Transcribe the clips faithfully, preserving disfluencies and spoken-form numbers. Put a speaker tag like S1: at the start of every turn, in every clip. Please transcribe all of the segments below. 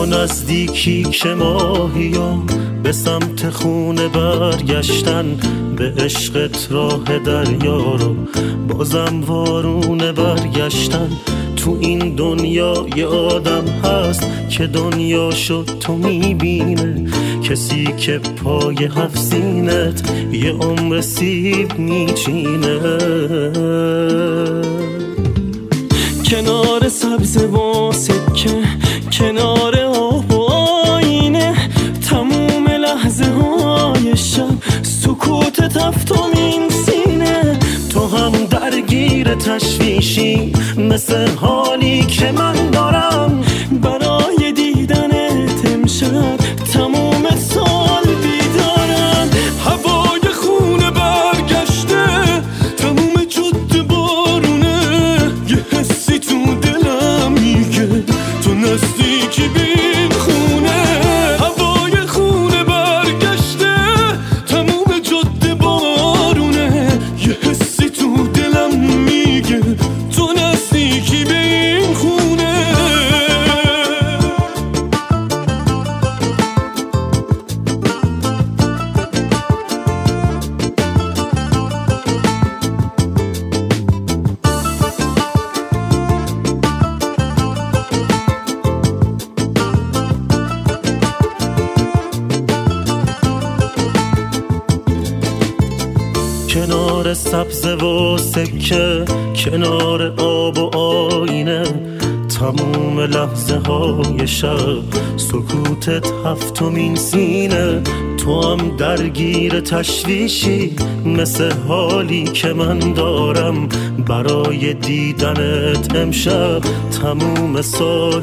S1: نزدیکی که ماهیام به سمت خونه برگشتن، به عشقت راه دریا رو بازم وارونه برگشتن. تو این دنیا یه آدم هست که دنیا شد تو میبینه، کسی که پای هفت سینت یه عمر سیب میچینه. کنار سبز و سکه، کنار آب و آینه، تموم لحظه های شب سکوت تفتم این سینه. تو هم درگیر تشویشی مثل حالی که من دارم، برای دیدنت امشب تموم سال بیدارم. هوای خونه برگشته، تموم جاده بارونه، یه حسی تو دلم میگه تو نزدیکی بین خونه. هوای خونه برگشته، تموم جاده بارونه، یه حسی تو دلم میگه تو نزدیکی بین خونه. کنار سبز و سکه، کنار آب و آینه، تموم لحظه های شب سکوتت هفتمین سینه. تو هم درگیر تشویشی مثل حالی که من دارم، برای دیدنت امشب تموم سال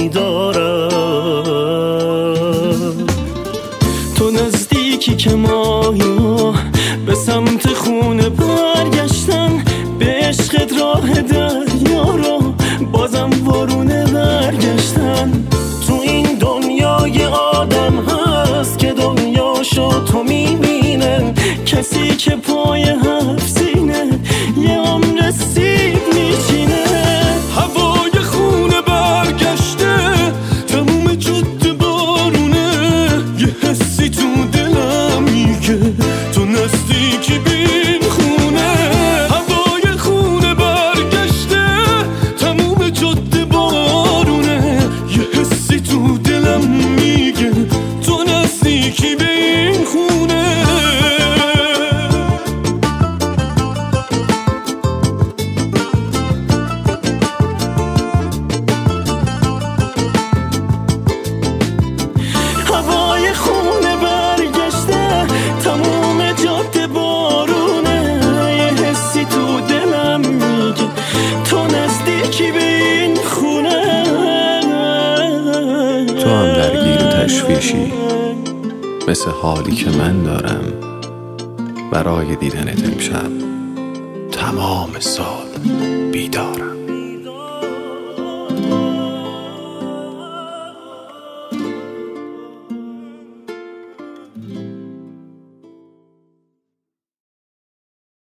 S1: بیدارم. تو نزدیکی که ماهی به سمت خونه برگشتن، به عشقت راه دریا رو بازم وارونه برگشتن. تو این دنیا یه آدم هست که دنیاشو تو میبینه، کسی که پای هفت سینه یه عمر سیب میچینه. هوای خونه برگشته، تموم جاده بارونه، یه حسی تو دلم میگه تو نزدیکی بین خونه. هوای خونه برگشته، تموم جاده بارونه، یه حسی تو دلم میگه تو نزدیکی بین خونه. هوای خونه برگشته، تموم جاده بارونه، یه حسی تو دلم میگه تو نزدیکی به این خونه.
S2: تو هم درگیر تشویشی مثل حالی که من دارم، برای دیدنت امشب تمام سال بیدارم.